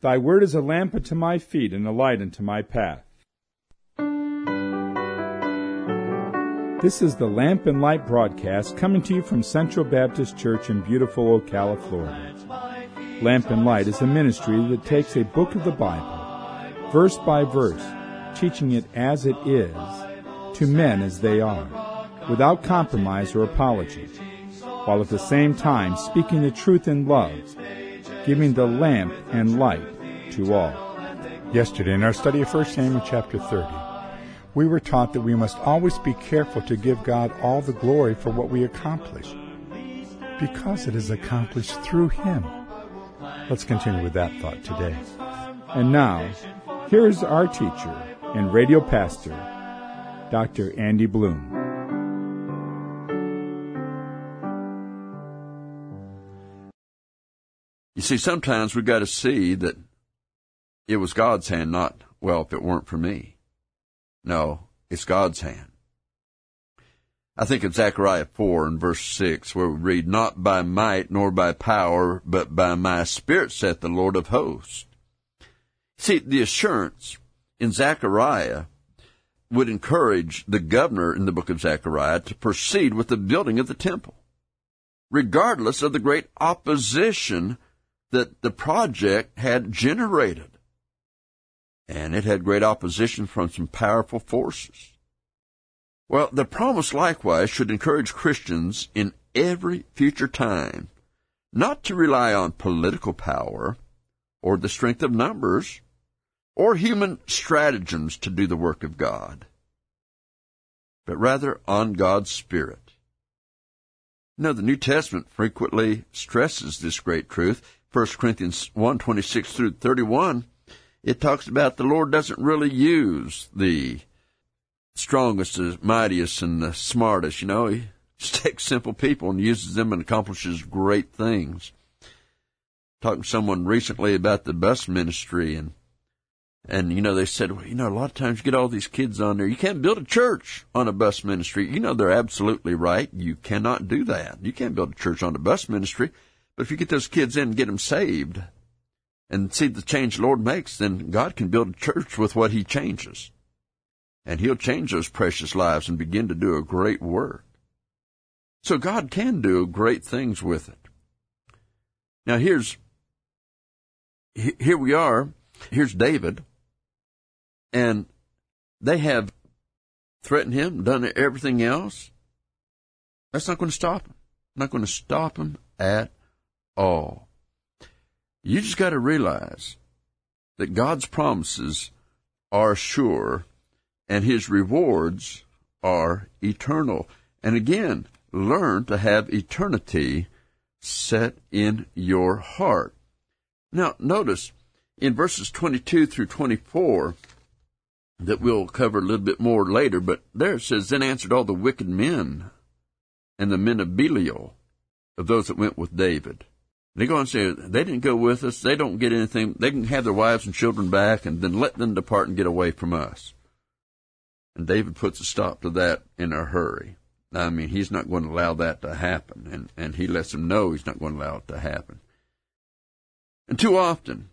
Thy word is a lamp unto my feet and a light unto my path. This is the Lamp and Light broadcast coming to you from Central Baptist Church in beautiful Ocala, Florida. Lamp and Light is a ministry that takes a book of the Bible, verse by verse, teaching it as it is, to men as they are, without compromise or apology, while at the same time speaking the truth in love, giving the lamp and light to all. Yesterday, in our study of 1 Samuel chapter 30, we were taught that we must always be careful to give God all the glory for what we accomplish, because it is accomplished through Him. Let's continue with that thought today. And now, here is our teacher and radio pastor, Dr. Andy Bloom. You see, sometimes we've got to see that it was God's hand, not, well, if it weren't for me. No, it's God's hand. I think of Zechariah 4 and verse 6, where we read, "Not by might nor by power, but by my Spirit, saith the Lord of hosts." See, the assurance in Zechariah would encourage the governor in the book of Zechariah to proceed with the building of the temple, regardless of the great opposition that the project had generated. And it had great opposition from some powerful forces. Well, the promise likewise should encourage Christians in every future time not to rely on political power or the strength of numbers or human stratagems to do the work of God, but rather on God's Spirit. The New Testament frequently stresses this great truth. 1 Corinthians 1:26 through 31, it talks about the Lord doesn't really use the strongest, the mightiest, and the smartest. He just takes simple people and uses them and accomplishes great things. Talking to someone recently about the bus ministry, and they said, well, a lot of times you get all these kids on there. You can't build a church on a bus ministry. They're absolutely right. You cannot do that. You can't build a church on a bus ministry. But if you get those kids in and get them saved and see the change the Lord makes, then God can build a church with what He changes. And He'll change those precious lives and begin to do a great work. So God can do great things with it. Now here we are. Here's David. And they have threatened him, done everything else. That's not going to stop him. Not going to stop him at all. You just got to realize that God's promises are sure and His rewards are eternal. And again, learn to have eternity set in your heart. Now, notice in verses 22 through 24, that we'll cover a little bit more later, but there it says, "Then answered all the wicked men and the men of Belial, of those that went with David." They go on and say, they didn't go with us, they don't get anything, they can have their wives and children back, and then let them depart and get away from us. And David puts a stop to that in a hurry. He's not going to allow that to happen, and he lets them know he's not going to allow it to happen. And too often,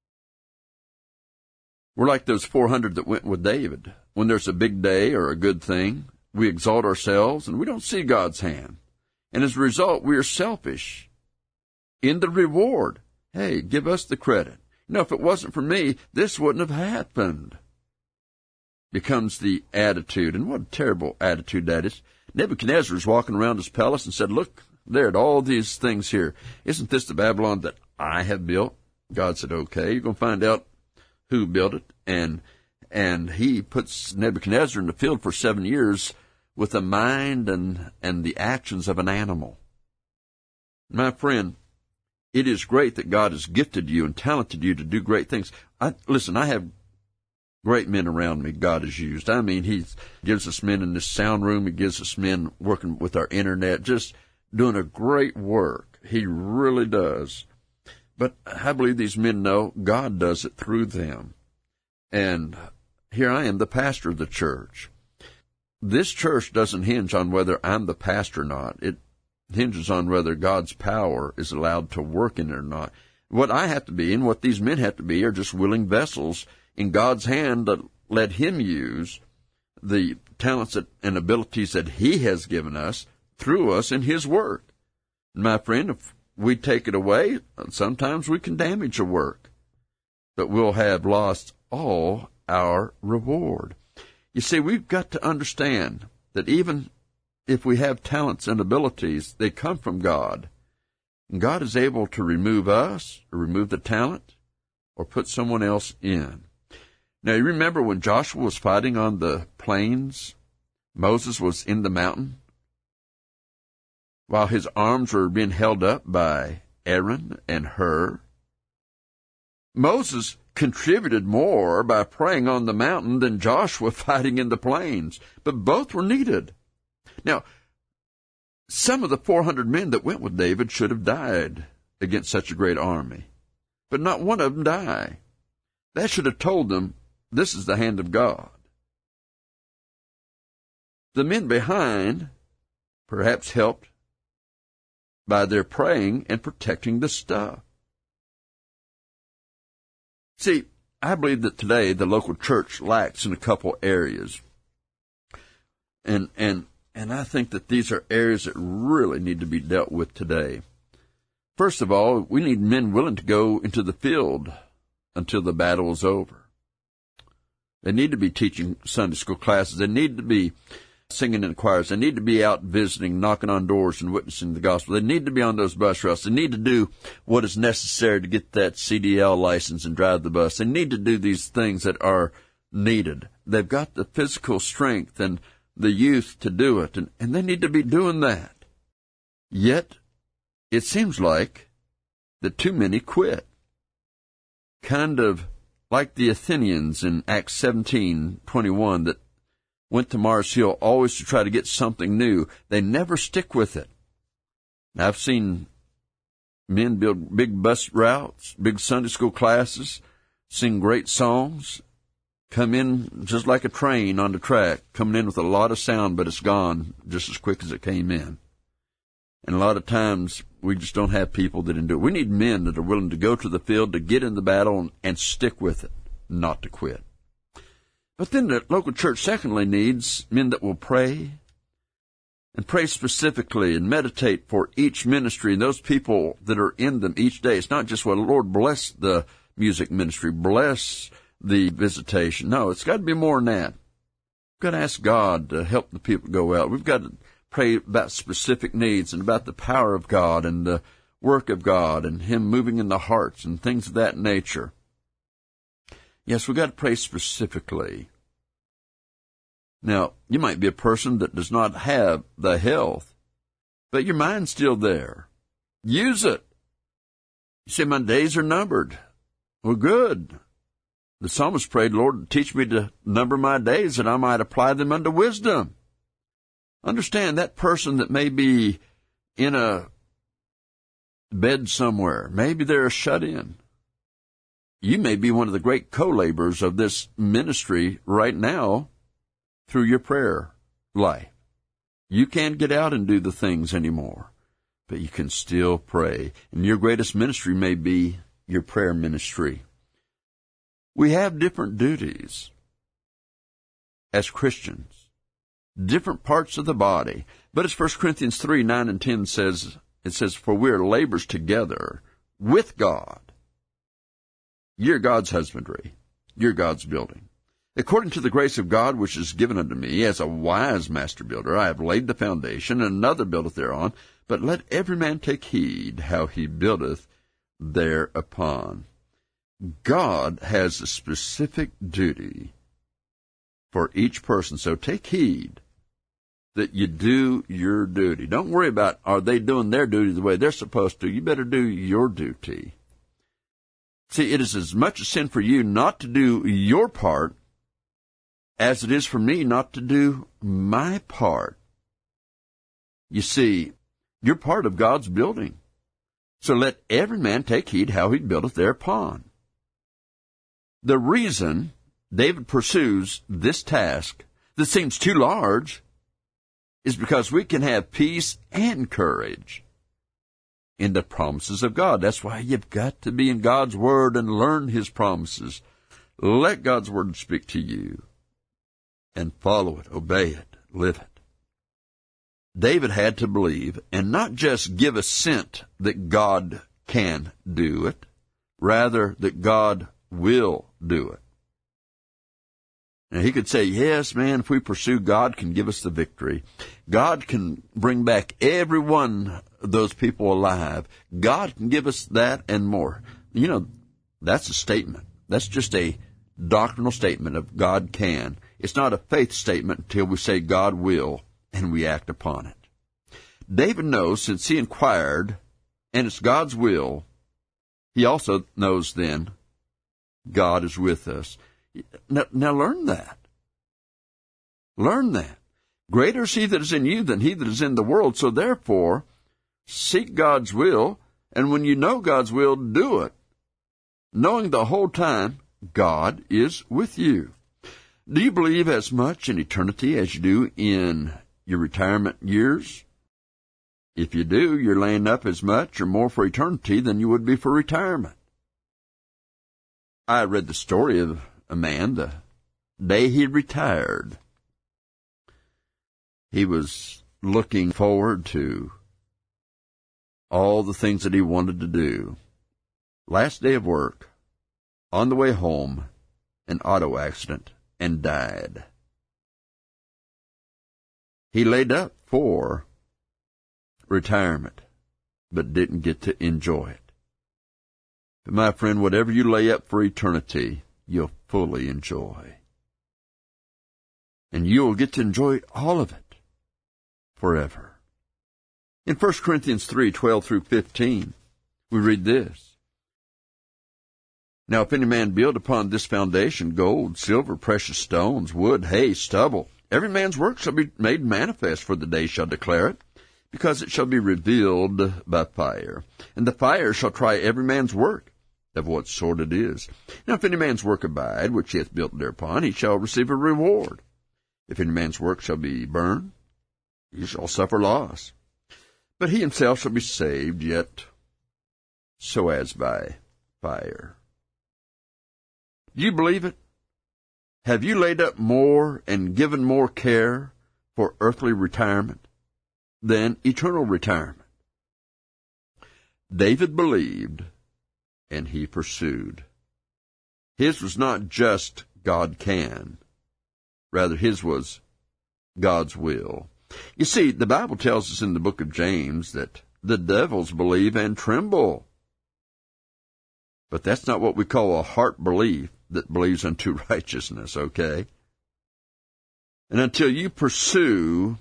we're like those 400 that went with David. When there's a big day or a good thing, we exalt ourselves and we don't see God's hand. And as a result, we are selfish in the reward. Hey, give us the credit. If it wasn't for me, this wouldn't have happened. Becomes the attitude. And what a terrible attitude that is. Nebuchadnezzar was walking around his palace and said, "Look there at all these things here. Isn't this the Babylon that I have built?" God said, "Okay, you're going to find out who built it." And he puts Nebuchadnezzar in the field for 7 years with the mind and the actions of an animal. My friend, it is great that God has gifted you and talented you to do great things. I have great men around me God has used. He gives us men in this sound room. He gives us men working with our internet, just doing a great work. He really does. But I believe these men know God does it through them. And here I am, the pastor of the church. This church doesn't hinge on whether I'm the pastor or not. It hinges on whether God's power is allowed to work in it or not. What I have to be and what these men have to be are just willing vessels in God's hand to let Him use the talents and abilities that He has given us through us in His work. And my friend, if we take it away, sometimes we can damage a work, but we'll have lost all our reward. You see, we've got to understand that even if we have talents and abilities, they come from God. And God is able to remove us, or remove the talent, or put someone else in. Now, you remember when Joshua was fighting on the plains, Moses was in the mountain, while his arms were being held up by Aaron and Hur. Moses contributed more by praying on the mountain than Joshua fighting in the plains, but both were needed. Now, some of the 400 men that went with David should have died against such a great army, but not one of them died. That should have told them, this is the hand of God. The men behind perhaps helped by their praying and protecting the stuff. See, I believe that today the local church lacks in a couple areas. And I think that these are areas that really need to be dealt with today. First of all, we need men willing to go into the field until the battle is over. They need to be teaching Sunday school classes. They need to be singing in choirs. They need to be out visiting, knocking on doors and witnessing the gospel. They need to be on those bus routes. They need to do what is necessary to get that CDL license and drive the bus. They need to do these things that are needed. They've got the physical strength and the youth to do it, and they need to be doing that. Yet, it seems like that too many quit. Kind of like the Athenians in Acts 17:21 that went to Mars Hill always to try to get something new. They never stick with it. Now, I've seen men build big bus routes, big Sunday school classes, sing great songs, come in just like a train on the track, coming in with a lot of sound, but it's gone just as quick as it came in. And a lot of times, we just don't have people that can do it. We need men that are willing to go to the field, to get in the battle, and stick with it, not to quit. But then the local church, secondly, needs men that will pray, and pray specifically, and meditate for each ministry, and those people that are in them each day. It's not just, well, Lord, bless the music ministry, bless the visitation. No, it's got to be more than that. We've got to ask God to help the people go out. We've got to pray about specific needs and about the power of God and the work of God and Him moving in the hearts and things of that nature. Yes, we've got to pray specifically. Now, you might be a person that does not have the health, but your mind's still there. Use it. You say, my days are numbered. Well, good. The psalmist prayed, Lord, teach me to number my days that I might apply them unto wisdom. Understand that person that may be in a bed somewhere, maybe they're shut in. You may be one of the great co-laborers of this ministry right now through your prayer life. You can't get out and do the things anymore, but you can still pray. And your greatest ministry may be your prayer ministry. We have different duties as Christians. Different parts of the body. But as 1 Corinthians 3:9 and 10 says, it says, for we are laborers together with God. You're God's husbandry. You're God's building. According to the grace of God which is given unto me, as a wise master builder, I have laid the foundation, and another buildeth thereon. But let every man take heed how he buildeth thereupon. God has a specific duty for each person. So take heed that you do your duty. Don't worry about, are they doing their duty the way they're supposed to? You better do your duty. See, it is as much a sin for you not to do your part as it is for me not to do my part. You see, you're part of God's building. So let every man take heed how he buildeth thereupon. The reason David pursues this task that seems too large is because we can have peace and courage in the promises of God. That's why you've got to be in God's Word and learn His promises. Let God's Word speak to you and follow it, obey it, live it. David had to believe and not just give assent that God can do it, rather that God will do it. Now he could say, yes, man, if we pursue, God can give us the victory. God can bring back every one of those people alive. God can give us that and more. You know, that's a statement. That's just a doctrinal statement of God can. It's not a faith statement until we say God will and we act upon it. David knows, since he inquired, and it's God's will, he also knows then God is with us. Now learn that. Learn that. Greater is he that is in you than he that is in the world. So therefore, seek God's will, and when you know God's will, do it, knowing the whole time God is with you. Do you believe as much in eternity as you do in your retirement years? If you do, you're laying up as much or more for eternity than you would be for retirement. I read the story of a man the day he retired. He was looking forward to all the things that he wanted to do. Last day of work, on the way home, an auto accident, and died. He laid up for retirement, but didn't get to enjoy it. But my friend, whatever you lay up for eternity, you'll fully enjoy. And you'll get to enjoy all of it forever. In 1 Corinthians 3:12 through 15, we read this. Now if any man build upon this foundation gold, silver, precious stones, wood, hay, stubble, every man's work shall be made manifest, for the day shall declare it, because it shall be revealed by fire. And the fire shall try every man's work, of what sort it is. Now if any man's work abide, which he hath built thereupon, he shall receive a reward. If any man's work shall be burned, he shall suffer loss. But he himself shall be saved, yet so as by fire. Do you believe it? Have you laid up more and given more care for earthly retirement than eternal retirement? David believed, and he pursued. His was not just God can. Rather, his was God's will. You see, the Bible tells us in the book of James that the devils believe and tremble. But that's not what we call a heart belief that believes unto righteousness, okay? And until you pursue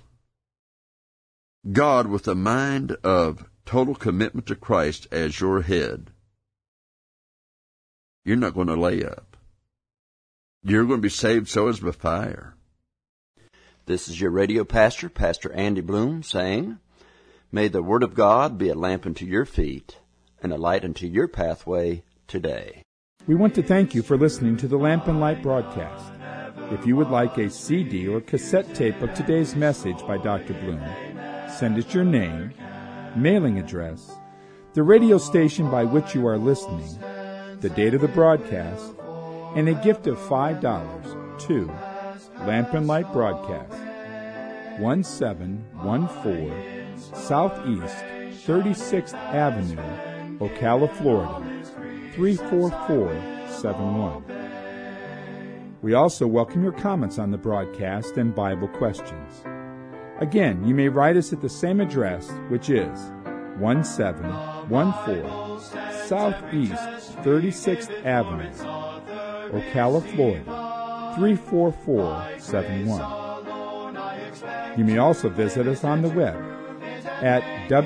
God with a mind of total commitment to Christ as your head, you're not going to lay up. You're going to be saved so as by fire. This is your radio pastor, Pastor Andy Bloom, saying, may the Word of God be a lamp unto your feet and a light unto your pathway today. We want to thank you for listening to the Lamp and Light broadcast. If you would like a CD or cassette tape of today's message by Dr. Bloom, send us your name, mailing address, the radio station by which you are listening, the date of the broadcast, and a gift of $5 to Lamp and Light Broadcast, 1714 Southeast 36th Avenue, Ocala, Florida, 34471. We also welcome your comments on the broadcast and Bible questions. Again, you may write us at the same address, which is 1714 Southeast 36th Avenue, Ocala, Florida, 34471. You may also visit us on the web at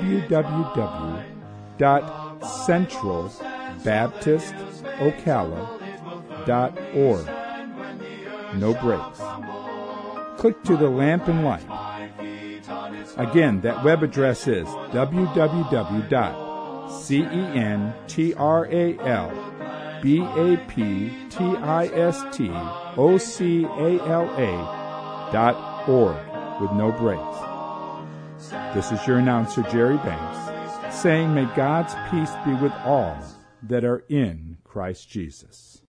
www.centralbaptistocala.org. No breaks. Click to the Lamp and Light. Again, that web address is www.centralbaptistocala.org with no breaks. This is your announcer, Jerry Banks, saying, may God's peace be with all that are in Christ Jesus.